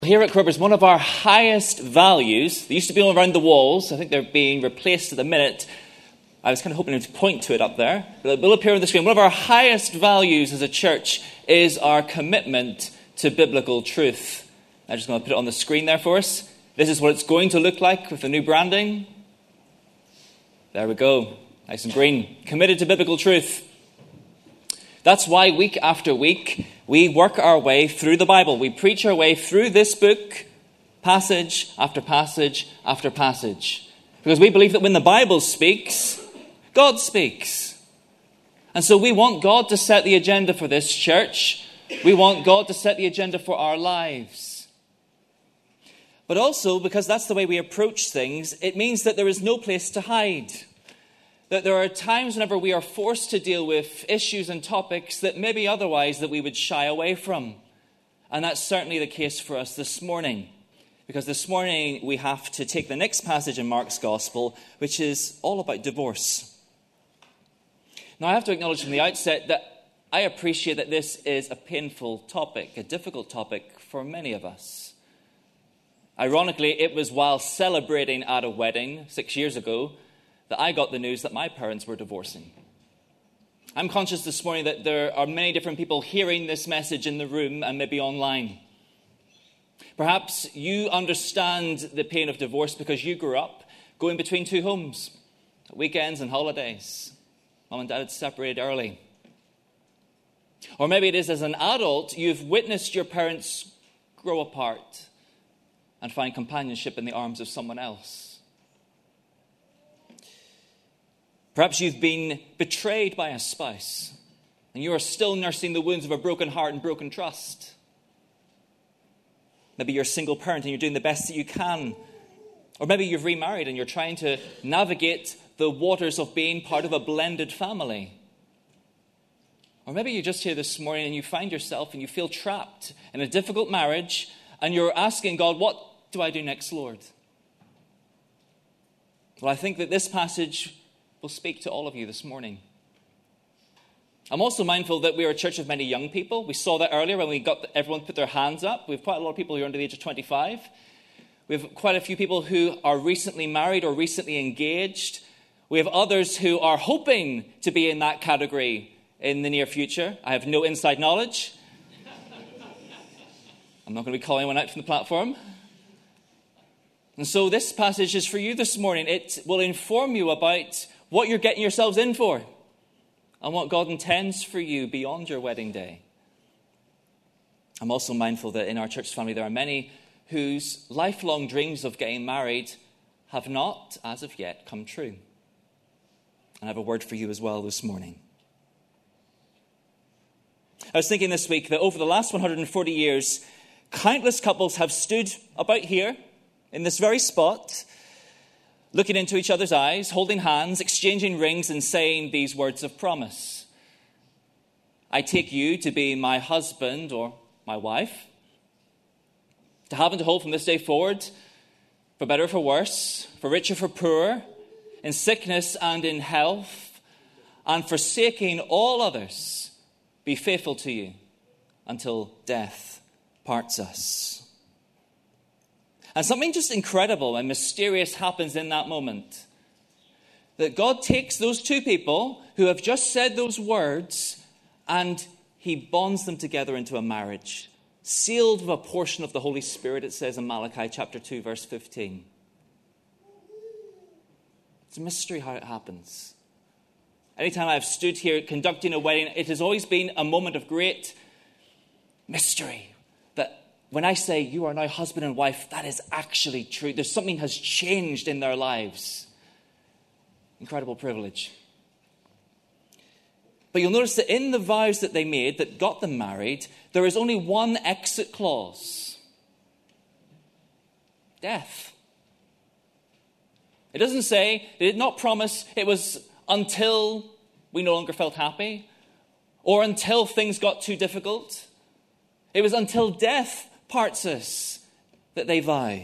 Here at Cribbers, one of our highest values, they used to be all around the walls. I think they're being replaced at the minute. I was kind of hoping to point to it up there. But it will appear on the screen. One of our highest values as a church is our commitment to biblical truth. I'm just going to put it on the screen there for us. This is what it's going to look like with the new branding. There we go. Nice and green. Committed to biblical truth. That's why week after week, we work our way through the Bible. We preach our way through this book, passage after passage after passage. Because we believe that when the Bible speaks, God speaks. And so we want God to set the agenda for this church. We want God to set the agenda for our lives. But also, because that's the way we approach things, it means that there is no place to hide. That there are times whenever we are forced to deal with issues and topics that maybe otherwise that we would shy away from. And that's certainly the case for us this morning. Because this morning we have to take the next passage in Mark's Gospel, which is all about divorce. Now I have to acknowledge from the outset that I appreciate that this is a painful topic, a difficult topic for many of us. Ironically, it was while celebrating at a wedding 6 years ago that I got the news that my parents were divorcing. I'm conscious this morning that there are many different people hearing this message in the room and maybe online. Perhaps you understand the pain of divorce because you grew up going between two homes, weekends and holidays. Mom and Dad had separated early. Or maybe it is as an adult, you've witnessed your parents grow apart and find companionship in the arms of someone else. Perhaps you've been betrayed by a spouse and you are still nursing the wounds of a broken heart and broken trust. Maybe you're a single parent and you're doing the best that you can. Or maybe you've remarried and you're trying to navigate the waters of being part of a blended family. Or maybe you're just here this morning and you find yourself and you feel trapped in a difficult marriage and you're asking God, what do I do next, Lord? Well, I think that this passage will speak to all of you this morning. I'm also mindful that we are a church of many young people. We saw that earlier when we got everyone put their hands up. We have quite a lot of people who are under the age of 25. We have quite a few people who are recently married or recently engaged. We have others who are hoping to be in that category in the near future. I have no inside knowledge. I'm not going to be calling one out from the platform. And so this passage is for you this morning. It will inform you about what you're getting yourselves in for and what God intends for you beyond your wedding day. I'm also mindful that in our church family there are many whose lifelong dreams of getting married have not, as of yet, come true. And I have a word for you as well this morning. I was thinking this week that over the last 140 years, countless couples have stood about here in this very spot, looking into each other's eyes, holding hands, exchanging rings, and saying these words of promise. I take you to be my husband or my wife, to have and to hold from this day forward, for better or for worse, for richer or for poorer, in sickness and in health, and forsaking all others, be faithful to you until death parts us. And something just incredible and mysterious happens in that moment. That God takes those two people who have just said those words and he bonds them together into a marriage. Sealed with a portion of the Holy Spirit, it says in Malachi chapter 2, verse 15. It's a mystery how it happens. Anytime I've stood here conducting a wedding, it has always been a moment of great mystery. When I say you are now husband and wife, that is actually true. There's something has changed in their lives. Incredible privilege. But you'll notice that in the vows that they made that got them married, there is only one exit clause. Death. It doesn't say, they did not promise it was until we no longer felt happy or until things got too difficult. It was until death parts us that they vowed.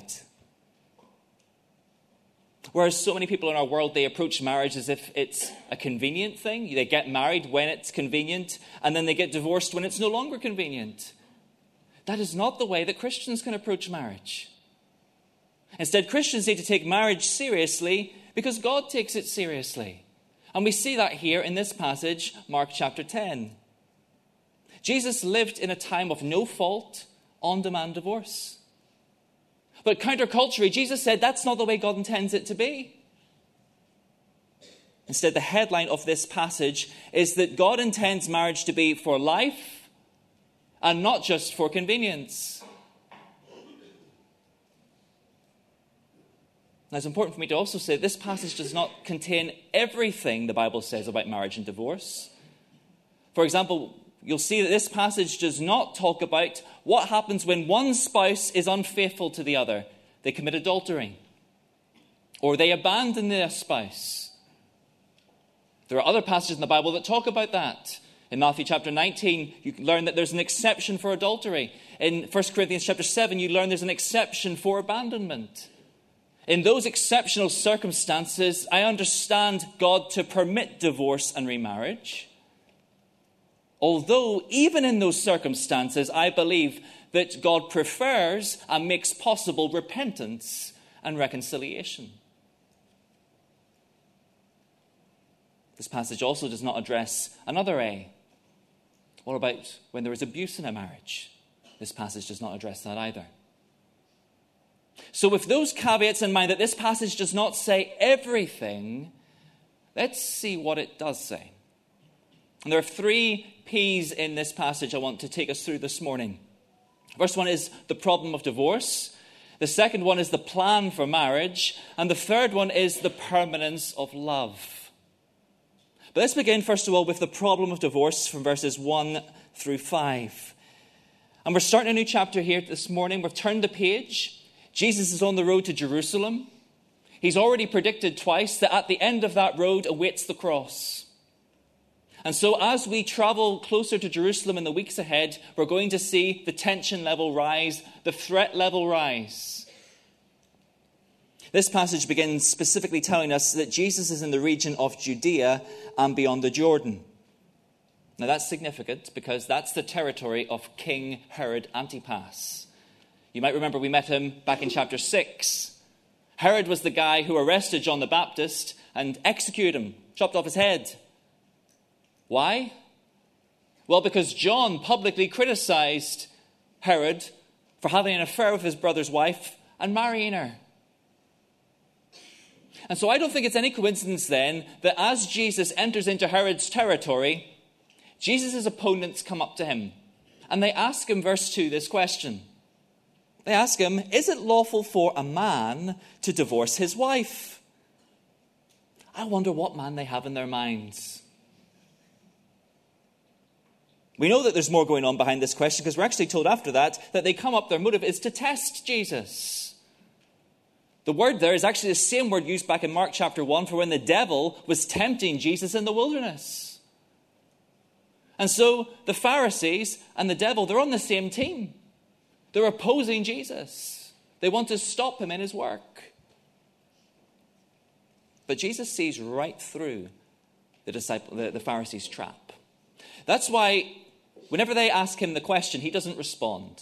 Whereas so many people in our world, they approach marriage as if it's a convenient thing. They get married when it's convenient, and then they get divorced when it's no longer convenient. that is not the way that Christians can approach marriage. Instead, Christians need to take marriage seriously because God takes it seriously. And we see that here in this passage, Mark chapter 10. Jesus lived in a time of no fault, on-demand divorce. But counterculturally, Jesus said that's not the way God intends it to be. Instead, the headline of this passage is that God intends marriage to be for life and not just for convenience. Now, it's important for me to also say this passage does not contain everything the Bible says about marriage and divorce. For example, you'll see that this passage does not talk about what happens when one spouse is unfaithful to the other. They commit adultery, or they abandon their spouse. There are other passages in the Bible that talk about that. In Matthew chapter 19, you learn that there's an exception for adultery. In 1 Corinthians chapter 7, you learn there's an exception for abandonment. In those exceptional circumstances, I understand God to permit divorce and remarriage. Although, even in those circumstances, I believe that God prefers and makes possible repentance and reconciliation. This passage also does not address another A. What about when there is abuse in a marriage? This passage does not address that either. So with those caveats in mind that this passage does not say everything, let's see what it does say. And there are 3 P's in this passage I want to take us through this morning. First one is the problem of divorce. The second one is the plan for marriage. And the third one is the permanence of love. But let's begin, first of all, with the problem of divorce from verses 1 through 5. And we're starting a new chapter here this morning. We've turned the page. Jesus is on the road to Jerusalem. He's already predicted twice that at the end of that road awaits the cross. And so as we travel closer to Jerusalem in the weeks ahead, we're going to see the tension level rise, the threat level rise. This passage begins specifically telling us that Jesus is in the region of Judea and beyond the Jordan. Now that's significant because that's the territory of King Herod Antipas. You might remember we met him back in chapter 6. Herod was the guy who arrested John the Baptist and executed him, chopped off his head. Why? Well, because John publicly criticized Herod for having an affair with his brother's wife and marrying her. And so I don't think it's any coincidence then that as Jesus enters into Herod's territory, Jesus' opponents come up to him and they ask him, verse 2, this question. They ask him, is it lawful for a man to divorce his wife? I wonder what man they have in their minds. We know that there's more going on behind this question because we're actually told after that they come up, their motive is to test Jesus. The word there is actually the same word used back in Mark chapter 1 for when the devil was tempting Jesus in the wilderness. And so the Pharisees and the devil, they're on the same team. They're opposing Jesus. They want to stop him in his work. But Jesus sees right through the Pharisees' trap. That's why whenever they ask him the question, he doesn't respond.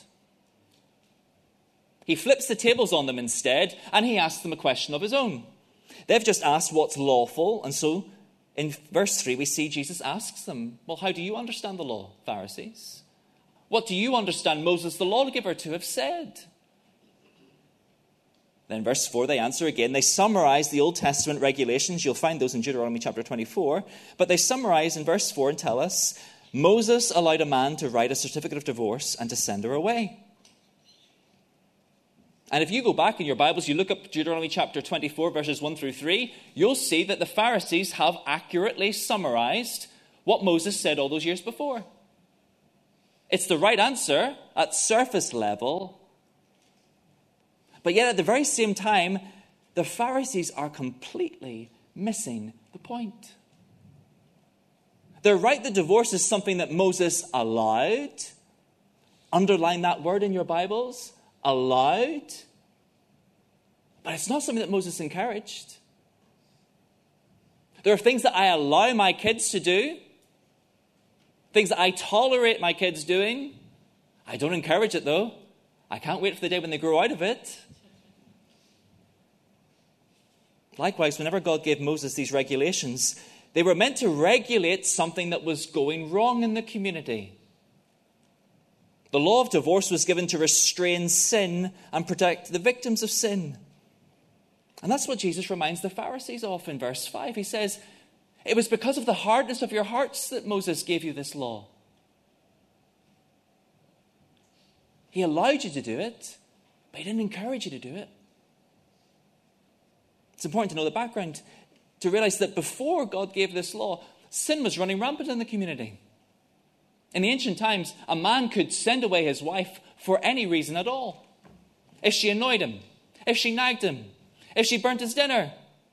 He flips the tables on them instead, and he asks them a question of his own. They've just asked what's lawful, and so in verse 3 we see Jesus asks them, well, how do you understand the law, Pharisees? What do you understand Moses, the lawgiver, to have said? Then in verse 4, they answer again. They summarize the Old Testament regulations. You'll find those in Deuteronomy chapter 24. But they summarize in verse 4 and tell us, Moses allowed a man to write a certificate of divorce and to send her away. And if you go back in your Bibles, you look up Deuteronomy chapter 24, verses 1 through 3, you'll see that the Pharisees have accurately summarized what Moses said all those years before. It's the right answer at surface level. But yet at the very same time, the Pharisees are completely missing the point. They're right that divorce is something that Moses allowed. Underline that word in your Bibles. Allowed. But it's not something that Moses encouraged. There are things that I allow my kids to do. Things that I tolerate my kids doing. I don't encourage it, though. I can't wait for the day when they grow out of it. Likewise, whenever God gave Moses these regulations, they were meant to regulate something that was going wrong in the community. The law of divorce was given to restrain sin and protect the victims of sin. And that's what Jesus reminds the Pharisees of in verse 5. He says, it was because of the hardness of your hearts that Moses gave you this law. He allowed you to do it, but he didn't encourage you to do it. It's important to know the background, to realize that before God gave this law, sin was running rampant in the community. In the ancient times, a man could send away his wife for any reason at all. If she annoyed him, if she nagged him, if she burnt his dinner,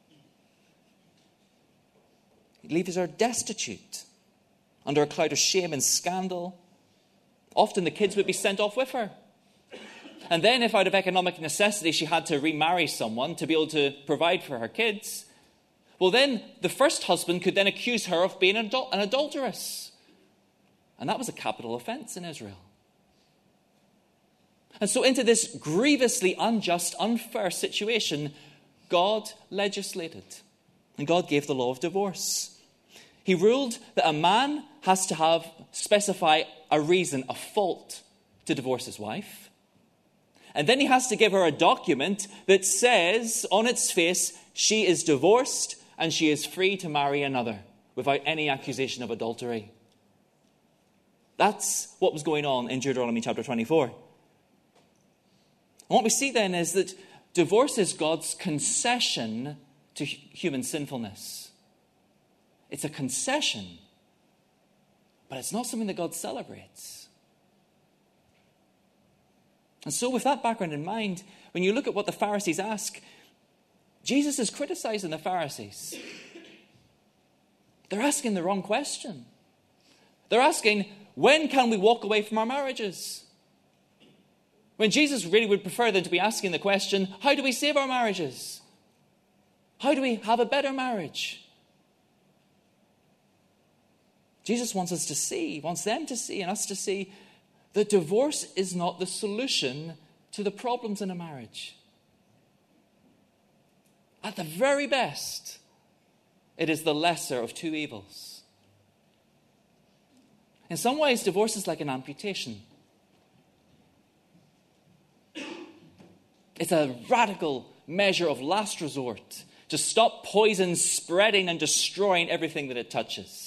he'd leave her destitute, under a cloud of shame and scandal. Often the kids would be sent off with her. And then if out of economic necessity she had to remarry someone to be able to provide for her kids, well then the first husband could then accuse her of being an adulteress. And that was a capital offense in Israel. And so into this grievously unjust, unfair situation, God legislated. And God gave the law of divorce. He ruled that a man has to specify a reason, a fault, to divorce his wife. And then he has to give her a document that says on its face she is divorced and she is free to marry another without any accusation of adultery. That's what was going on in Deuteronomy chapter 24. And what we see then is that divorce is God's concession to human sinfulness. It's a concession, but it's not something that God celebrates. And so with that background in mind, when you look at what the Pharisees ask, Jesus is criticizing the Pharisees. They're asking the wrong question. They're asking, when can we walk away from our marriages? When Jesus really would prefer them to be asking the question, how do we save our marriages? How do we have a better marriage? Jesus wants us to see, wants them to see, and us to see that divorce is not the solution to the problems in a marriage. At the very best, it is the lesser of two evils. In some ways, divorce is like an amputation. It's a radical measure of last resort to stop poison spreading and destroying everything that it touches.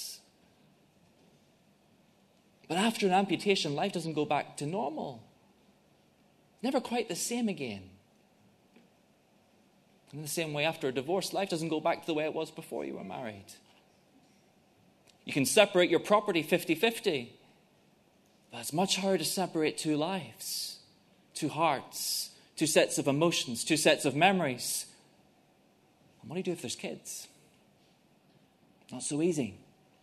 But after an amputation, life doesn't go back to normal. Never quite the same again. In the same way, after a divorce, life doesn't go back to the way it was before you were married. You can separate your property 50-50, but it's much harder to separate two lives, two hearts, two sets of emotions, two sets of memories. And what do you do if there's kids? Not so easy.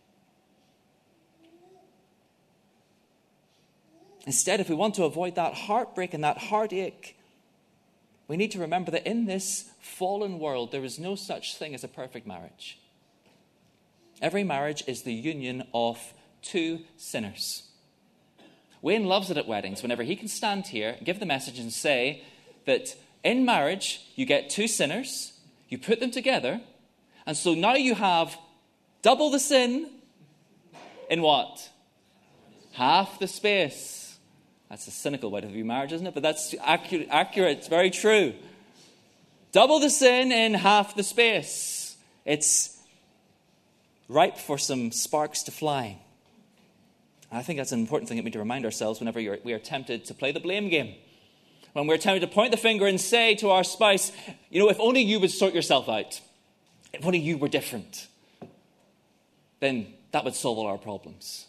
Instead, if we want to avoid that heartbreak and that heartache, we need to remember that in this fallen world, there is no such thing as a perfect marriage. Every marriage is the union of two sinners. Wayne loves it at weddings whenever he can stand here, give the message and say that in marriage, you get two sinners, you put them together, and so now you have double the sin in what? Half the space. That's a cynical way to view marriage, isn't it? But that's accurate. It's very true. Double the sin in half the space. It's ripe for some sparks to fly. And I think that's an important thing that we need to remind ourselves whenever we are tempted to play the blame game. When we're tempted to point the finger and say to our spouse, you know, if only you would sort yourself out, if only you were different, then that would solve all our problems.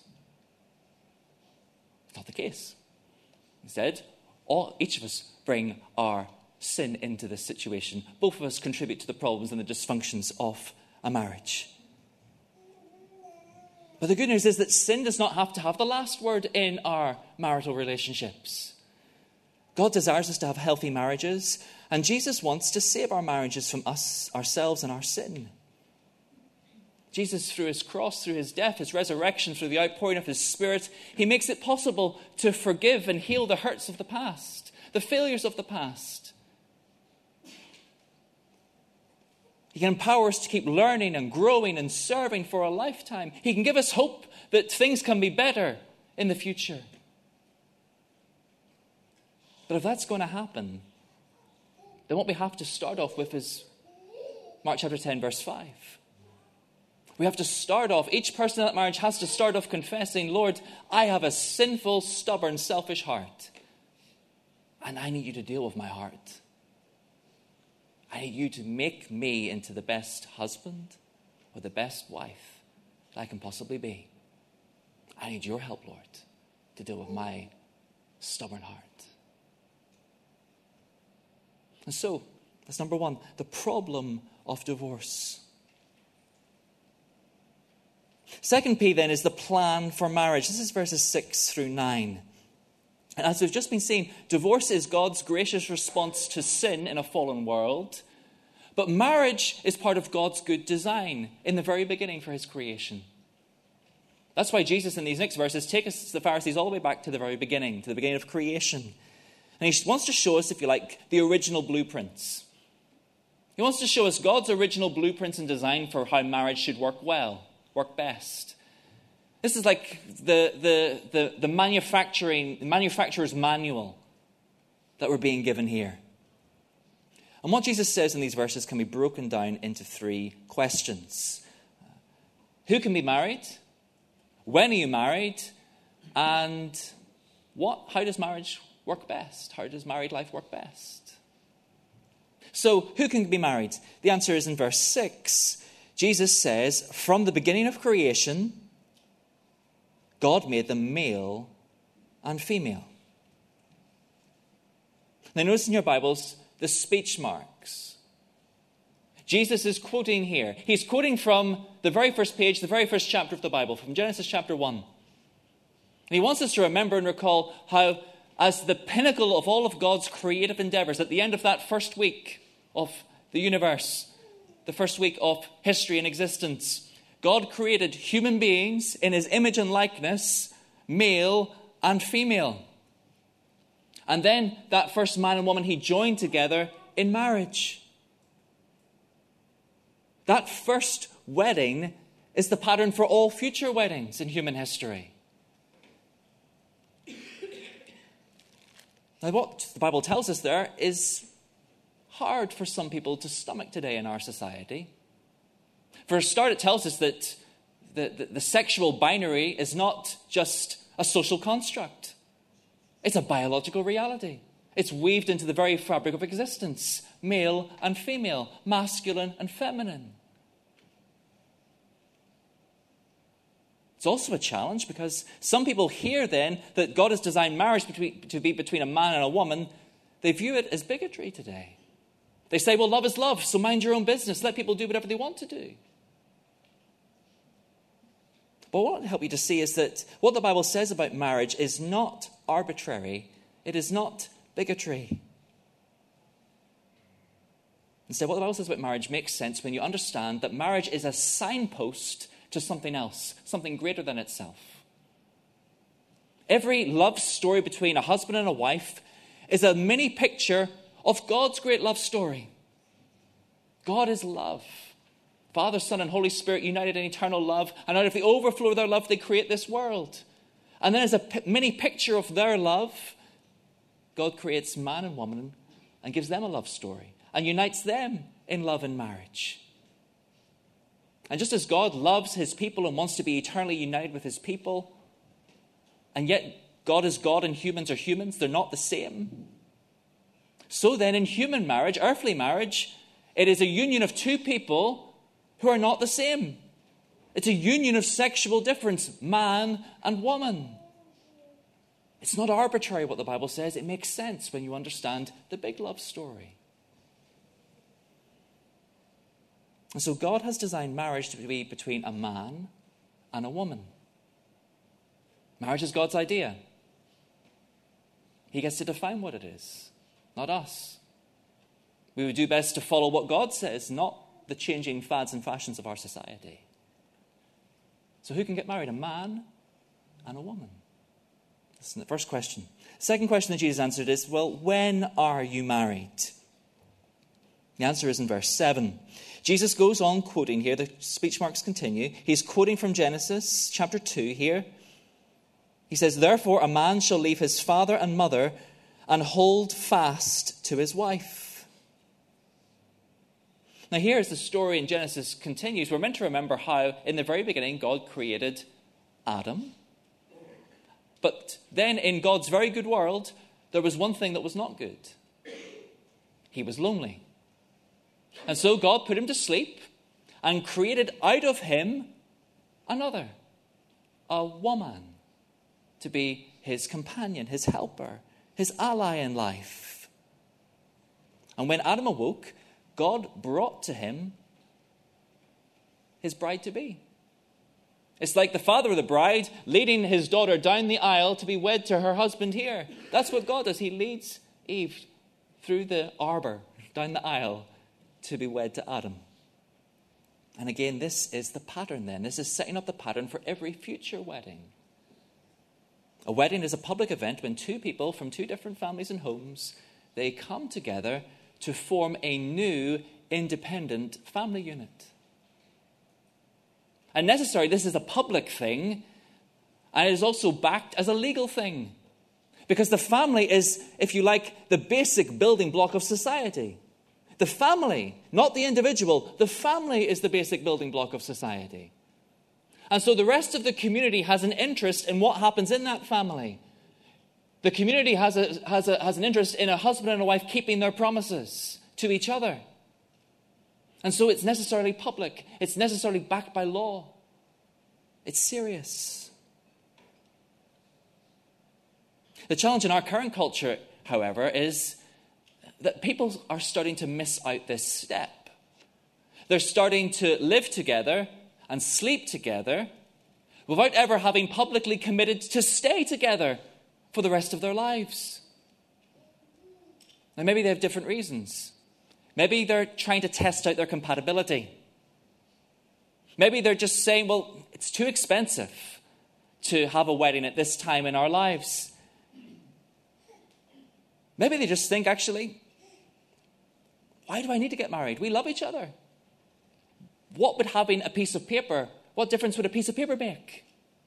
It's not the case. Instead, each of us bring our sin into this situation. Both of us contribute to the problems and the dysfunctions of a marriage. But the good news is that sin does not have to have the last word in our marital relationships. God desires us to have healthy marriages, and Jesus wants to save our marriages from us, ourselves, and our sin. Jesus, through his cross, through his death, his resurrection, through the outpouring of his Spirit, he makes it possible to forgive and heal the hurts of the past, the failures of the past. He can empower us to keep learning and growing and serving for a lifetime. He can give us hope that things can be better in the future. But if that's going to happen, then what we have to start off with is Mark chapter 10, verse 5. We have to start off, each person in that marriage has to start off confessing, Lord, I have a sinful, stubborn, selfish heart. And I need you to deal with my heart. I need you to make me into the best husband or the best wife that I can possibly be. I need your help, Lord, to deal with my stubborn heart. And so, that's number one, the problem of divorce. Second P then is the plan for marriage. This is verses 6 through 9. And as we've just been saying, divorce is God's gracious response to sin in a fallen world. But marriage is part of God's good design in the very beginning for his creation. That's why Jesus in these next verses take us, the Pharisees, all the way back to the very beginning, to the beginning of creation. And he wants to show us, if you like, the original blueprints. He wants to show us God's original blueprints and design for how marriage should work well, work best. This is like the manufacturer's manual that we're being given here. And what Jesus says in these verses can be broken down into three questions. Who can be married? When are you married? And how does marriage work best? How does married life work best? So, who can be married? The answer is in verse 6. Jesus says, from the beginning of creation, God made them male and female. Now, notice in your Bibles the speech marks. Jesus is quoting here. He's quoting from the very first page, the very first chapter of the Bible, from Genesis chapter 1. And he wants us to remember and recall how, as the pinnacle of all of God's creative endeavors, at the end of that first week of the universe, the first week of history and existence, God created human beings in his image and likeness, male and female. And then that first man and woman he joined together in marriage. That first wedding is the pattern for all future weddings in human history. Now, what the Bible tells us there is hard for some people to stomach today in our society. For a start, it tells us that the sexual binary is not just a social construct. It's a biological reality. It's weaved into the very fabric of existence. Male and female, masculine and feminine. It's also a challenge because some people hear then that God has designed marriage to be between a man and a woman. They view it as bigotry today. They say, well, love is love, so mind your own business. Let people do whatever they want to do. But what I want to help you to see is that what the Bible says about marriage is not arbitrary. It is not bigotry. Instead, what the Bible says about marriage makes sense when you understand that marriage is a signpost to something else, something greater than itself. Every love story between a husband and a wife is a mini picture of God's great love story. God is love. Father, Son, and Holy Spirit united in eternal love, and out of the overflow of their love, they create this world. And then as a mini picture of their love, God creates man and woman and gives them a love story and unites them in love and marriage. And just as God loves his people and wants to be eternally united with his people, and yet God is God and humans are humans, they're not the same. So then in human marriage, earthly marriage, it is a union of two people who are not the same. It's a union of sexual difference, man and woman. It's not arbitrary what the Bible says. It makes sense when you understand the big love story. And so God has designed marriage to be between a man and a woman. Marriage is God's idea. He gets to define what it is, not us. We would do best to follow what God says, not the changing fads and fashions of our society. So who can get married? A man and a woman. That's the first question. Second question that Jesus answered is, well, when are you married? The answer is in verse 7. Jesus goes on quoting here. The speech marks continue. He's quoting from Genesis chapter 2 here. He says, therefore a man shall leave his father and mother and hold fast to his wife. Now here as the story in Genesis continues, we're meant to remember how in the very beginning God created Adam. But then in God's very good world, there was one thing that was not good. He was lonely. And so God put him to sleep and created out of him another, a woman, to be his companion, his helper, his ally in life. And when Adam awoke, God brought to him his bride-to-be. It's like the father of the bride leading his daughter down the aisle to be wed to her husband here. That's what God does. He leads Eve through the arbor, down the aisle, to be wed to Adam. And again, this is the pattern then. This is setting up the pattern for every future wedding. A wedding is a public event when two people from two different families and homes, they come together to form a new independent family unit. And necessarily, this is a public thing, and it is also backed as a legal thing. Because the family is, if you like, the basic building block of society. The family, not the individual, the family is the basic building block of society. And so the rest of the community has an interest in what happens in that family. The community has an interest in a husband and a wife keeping their promises to each other. And so it's necessarily public. It's necessarily backed by law. It's serious. The challenge in our current culture, however, is that people are starting to miss out this step. They're starting to live together and sleep together without ever having publicly committed to stay together for the rest of their lives. Now, maybe they have different reasons. Maybe they're trying to test out their compatibility. Maybe they're just saying, well, it's too expensive to have a wedding at this time in our lives. Maybe they just think, actually, why do I need to get married? We love each other. What would having a piece of paper, what difference would a piece of paper make?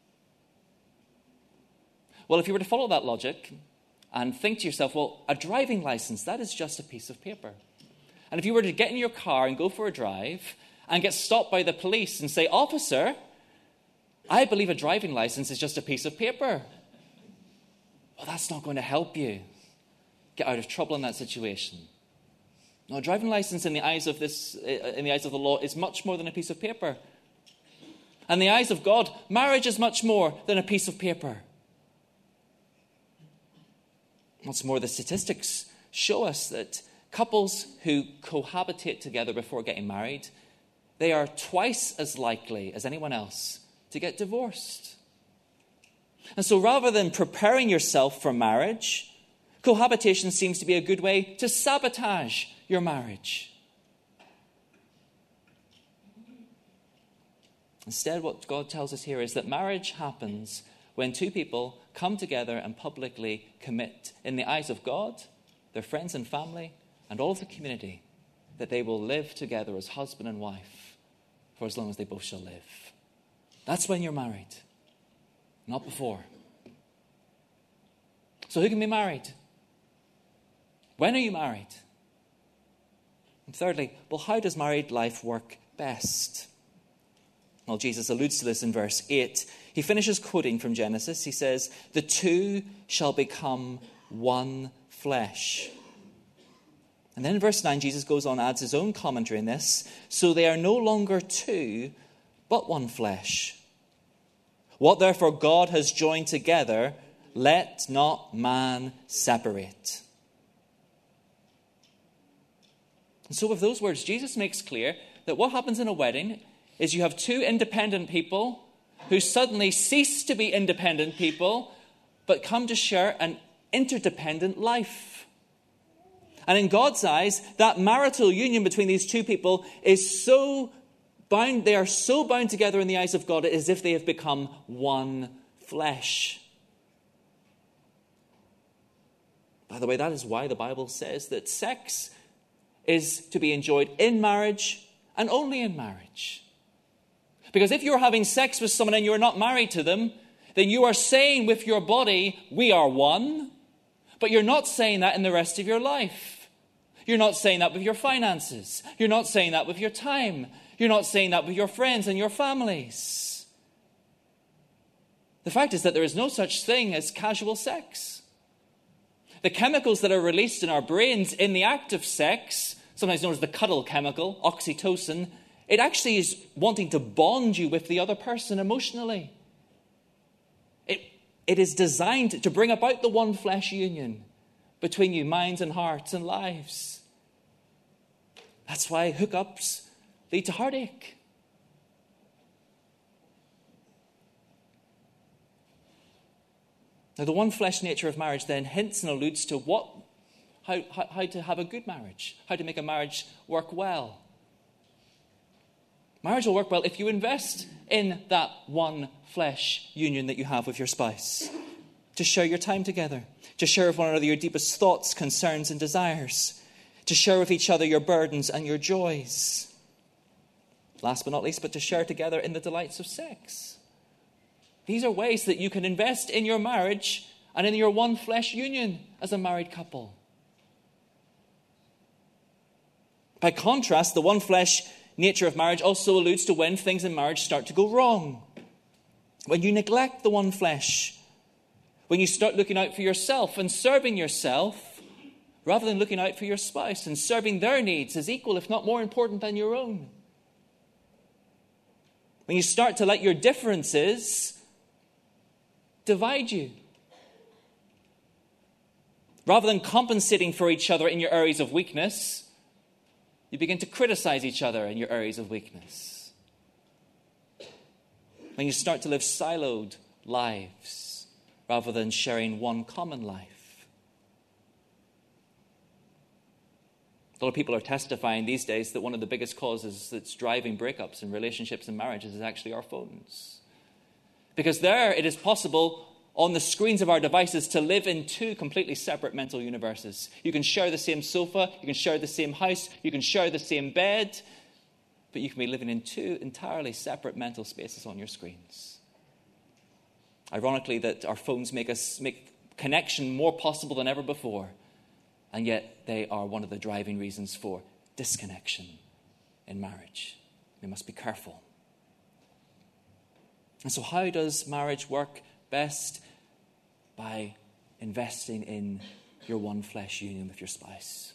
Well, if you were to follow that logic and think to yourself, well, a driving license, that is just a piece of paper. And if you were to get in your car and go for a drive and get stopped by the police and say, officer, I believe a driving license is just a piece of paper. Well, that's not going to help you get out of trouble in that situation. No, a driving license in the eyes of the law is much more than a piece of paper. In the eyes of God, marriage is much more than a piece of paper. What's more, the statistics show us that couples who cohabitate together before getting married, they are twice as likely as anyone else to get divorced. And so rather than preparing yourself for marriage, cohabitation seems to be a good way to sabotage your marriage. Instead, what God tells us here is that marriage happens when two people come together and publicly commit in the eyes of God, their friends and family, and all of the community, that they will live together as husband and wife for as long as they both shall live. That's when you're married, not before. So who can be married? When are you married? And thirdly, well, how does married life work best? Well, Jesus alludes to this in verse 8. He finishes quoting from Genesis. He says, the two shall become one flesh. And then in verse 9, Jesus goes on, adds his own commentary in this. So they are no longer two, but one flesh. What therefore God has joined together, let not man separate. And so with those words, Jesus makes clear that what happens in a wedding is you have two independent people who suddenly cease to be independent people, but come to share an interdependent life. And in God's eyes, that marital union between these two people is so They are so bound together in the eyes of God as if they have become one flesh. By the way, that is why the Bible says that sex is to be enjoyed in marriage and only in marriage. Because if you're having sex with someone and you're not married to them, then you are saying with your body, we are one, but you're not saying that in the rest of your life. You're not saying that with your finances. You're not saying that with your time. You're not saying that with your friends and your families. The fact is that there is no such thing as casual sex. The chemicals that are released in our brains in the act of sex, sometimes known as the cuddle chemical, oxytocin, it actually is wanting to bond you with the other person emotionally. It is designed to bring about the one flesh union between you, minds and hearts and lives. That's why hookups lead to heartache. Now, the one flesh nature of marriage then hints and alludes to how to have a good marriage, how to make a marriage work well. Marriage will work well if you invest in that one flesh union that you have with your spouse, to share your time together, to share with one another your deepest thoughts, concerns, and desires, to share with each other your burdens and your joys. Last but not least, but to share together in the delights of sex. These are ways that you can invest in your marriage and in your one flesh union as a married couple. By contrast, the one flesh nature of marriage also alludes to when things in marriage start to go wrong. When you neglect the one flesh, when you start looking out for yourself and serving yourself rather than looking out for your spouse and serving their needs as equal, if not more important than your own. When you start to let your differences divide you. Rather than compensating for each other in your areas of weakness, you begin to criticize each other in your areas of weakness. When you start to live siloed lives rather than sharing one common life. A lot of people are testifying these days that one of the biggest causes that's driving breakups in relationships and marriages is actually our phones. Because there it is possible on the screens of our devices to live in two completely separate mental universes. You can share the same sofa, you can share the same house, you can share the same bed, but you can be living in two entirely separate mental spaces on your screens. Ironically, that our phones make connection more possible than ever before, and yet they are one of the driving reasons for disconnection in marriage. We must be careful. And so how does marriage work best? By investing in your one flesh union with your spouse.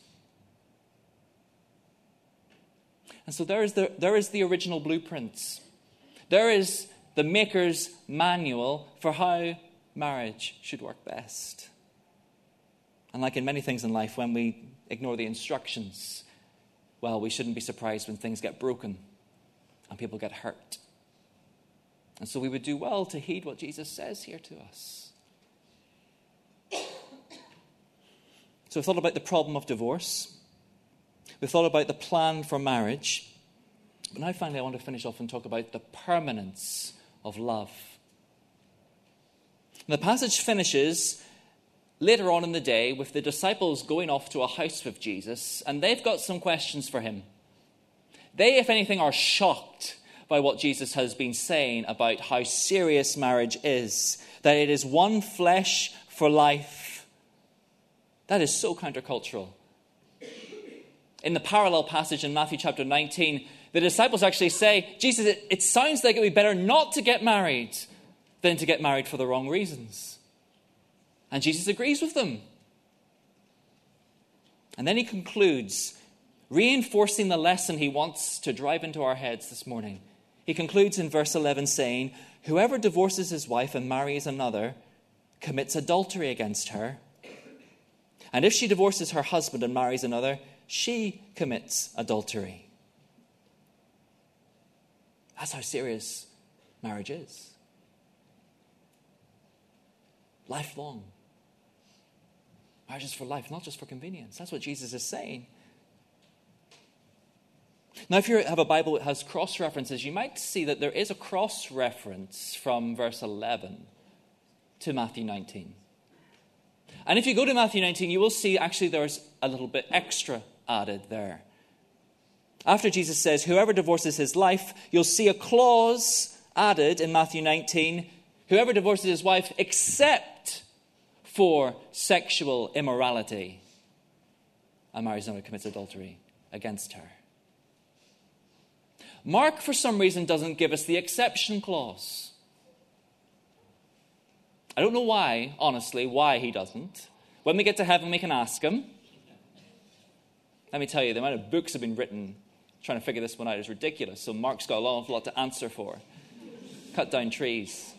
And so there is the original blueprint. There is the maker's manual for how marriage should work best. And like in many things in life, when we ignore the instructions, well, we shouldn't be surprised when things get broken and people get hurt. And so we would do well to heed what Jesus says here to us. So we've thought about the problem of divorce. We've thought about the plan for marriage. But now finally I want to finish off and talk about the permanence of love. And the passage finishes later on in the day with the disciples going off to a house with Jesus, and they've got some questions for him. They, if anything, are shocked by what Jesus has been saying about how serious marriage is, that it is one flesh for life. That is so countercultural. In the parallel passage in Matthew chapter 19, the disciples actually say, Jesus, it sounds like it would be better not to get married than to get married for the wrong reasons. And Jesus agrees with them. And then he concludes, reinforcing the lesson he wants to drive into our heads this morning. He concludes in verse 11 saying, whoever divorces his wife and marries another commits adultery against her. And if she divorces her husband and marries another, she commits adultery. That's how serious marriage is. Lifelong. Marriage is for life, not just for convenience. That's what Jesus is saying. Now, if you have a Bible that has cross references, you might see that there is a cross reference from verse 11 to Matthew 19. And if you go to Matthew 19, you will see actually there's a little bit extra added there. After Jesus says, whoever divorces his life, you'll see a clause added in Matthew 19, whoever divorces his wife except for sexual immorality and marries someone who commits adultery against her. Mark, for some reason, doesn't give us the exception clause. I don't know why, honestly, why he doesn't. When we get to heaven, we can ask him. Let me tell you, the amount of books have been written trying to figure this one out is ridiculous. So Mark's got a lot to answer for. Cut down trees.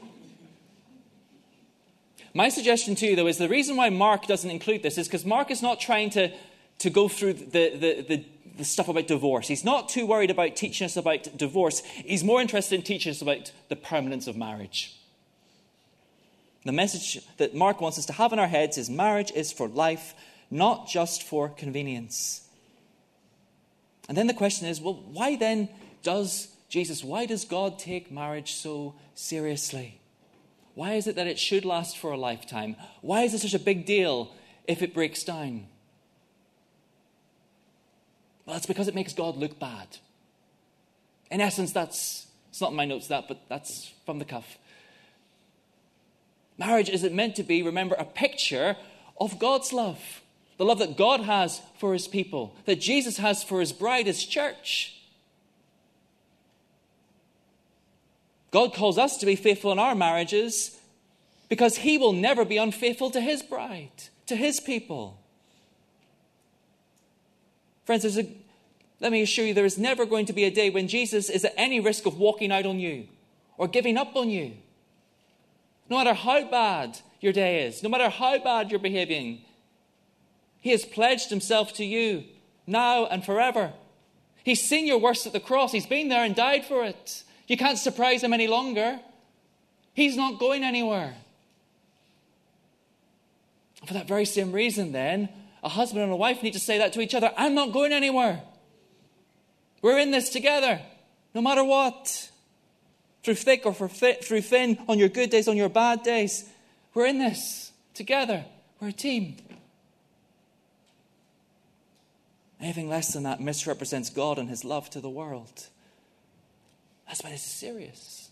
My suggestion to you, though, is the reason why Mark doesn't include this is because Mark is not trying to go through the stuff about divorce. He's not too worried about teaching us about divorce. He's more interested in teaching us about the permanence of marriage. The message that Mark wants us to have in our heads is marriage is for life, not just for convenience. And then the question is, well, why does God take marriage so seriously? Why is it that it should last for a lifetime? Why is it such a big deal if it breaks down? Well, it's because it makes God look bad. In essence, it's not in my notes but that's from the cuff. Marriage isn't meant to be, remember, a picture of God's love. The love that God has for his people, that Jesus has for his bride, his church. God calls us to be faithful in our marriages because he will never be unfaithful to his bride, to his people. Friends, let me assure you, there is never going to be a day when Jesus is at any risk of walking out on you or giving up on you. No matter how bad your day is, no matter how bad you're behaving, he has pledged himself to you now and forever. He's seen your worst at the cross. He's been there and died for it. You can't surprise him any longer. He's not going anywhere. For that very same reason, then, a husband and a wife need to say that to each other. I'm not going anywhere. We're in this together, no matter what. Through thick or through thin, on your good days, on your bad days. We're in this together. We're a team. Anything less than that misrepresents God and his love to the world. That's why this is serious.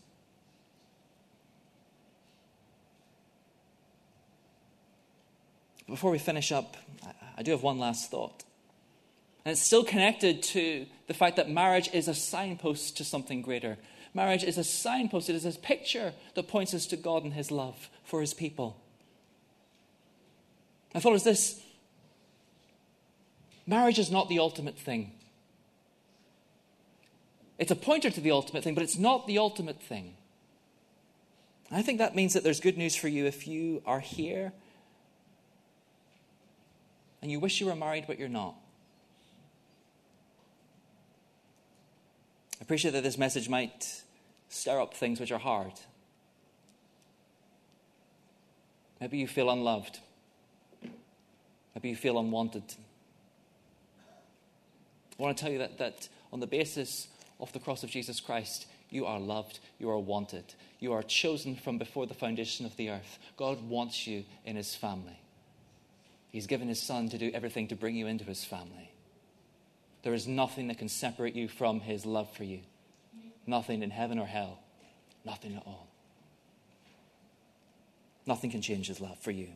Before we finish up, I do have one last thought. And it's still connected to the fact that marriage is a signpost to something greater. Marriage is a signpost. It is a picture that points us to God and his love for his people. My thought is this. Marriage is not the ultimate thing. It's a pointer to the ultimate thing, but it's not the ultimate thing. I think that means that there's good news for you if you are here and you wish you were married, but you're not. I appreciate that this message might stir up things which are hard. Maybe you feel unloved. Maybe you feel unwanted. I want to tell you that on the basis of the cross of Jesus Christ, you are loved, you are wanted, you are chosen from before the foundation of the earth. God wants you in his family. He's given his son to do everything to bring you into his family. There is nothing that can separate you from his love for you. Nothing in heaven or hell. Nothing at all. Nothing can change his love for you.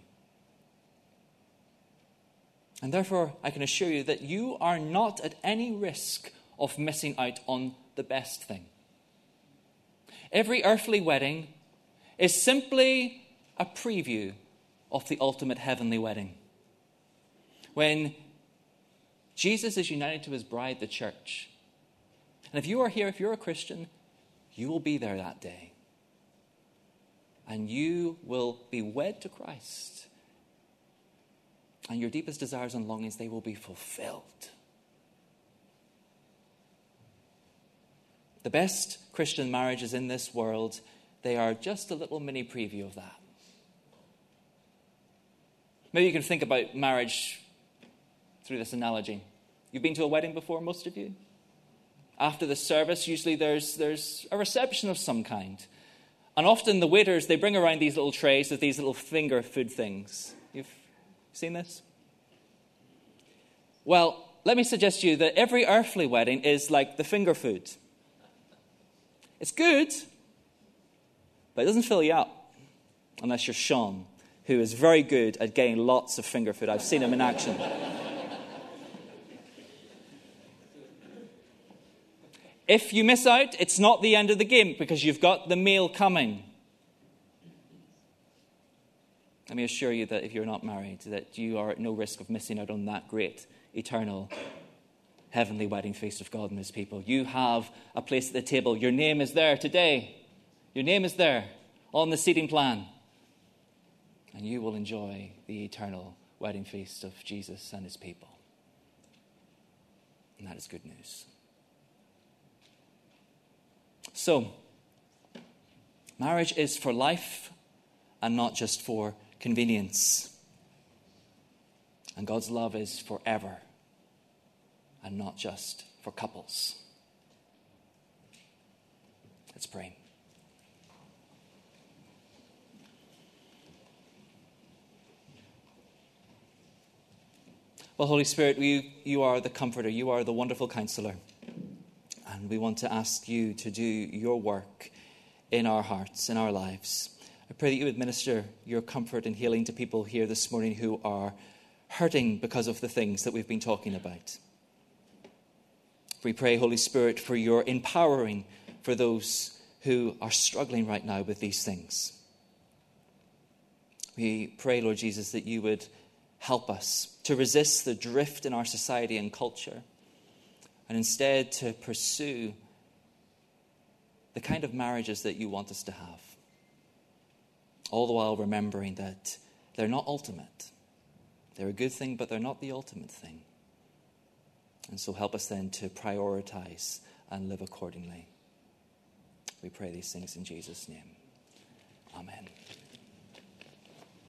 And therefore, I can assure you that you are not at any risk of missing out on the best thing. Every earthly wedding is simply a preview of the ultimate heavenly wedding. When Jesus is united to his bride, the church. And if you are here, if you're a Christian, you will be there that day. And you will be wed to Christ. And your deepest desires and longings, they will be fulfilled. The best Christian marriages in this world, they are just a little mini preview of that. Maybe you can think about marriage through this analogy. You've been to a wedding before, most of you? After the service, usually there's a reception of some kind. And often the waiters, they bring around these little trays with these little finger food things. You've seen this? Well, let me suggest to you that every earthly wedding is like the finger food. It's good, but it doesn't fill you up unless you're Sean, who is very good at getting lots of finger food. I've seen him in action. If you miss out, it's not the end of the game because you've got the meal coming. Let me assure you that if you're not married, that you are at no risk of missing out on that great, eternal, heavenly wedding feast of God and his people. You have a place at the table. Your name is there today. Your name is there on the seating plan. And you will enjoy the eternal wedding feast of Jesus and his people. And that is good news. So, marriage is for life and not just for convenience. And God's love is forever and not just for couples. Let's pray. Well, Holy Spirit, you are the comforter. You are the wonderful counselor. And we want to ask you to do your work in our hearts, in our lives. I pray that you would minister your comfort and healing to people here this morning who are hurting because of the things that we've been talking about. We pray, Holy Spirit, for your empowering for those who are struggling right now with these things. We pray, Lord Jesus, that you would help us to resist the drift in our society and culture, and instead to pursue the kind of marriages that you want us to have. All the while remembering that they're not ultimate. They're a good thing, but they're not the ultimate thing. And so help us then to prioritize and live accordingly. We pray these things in Jesus' name.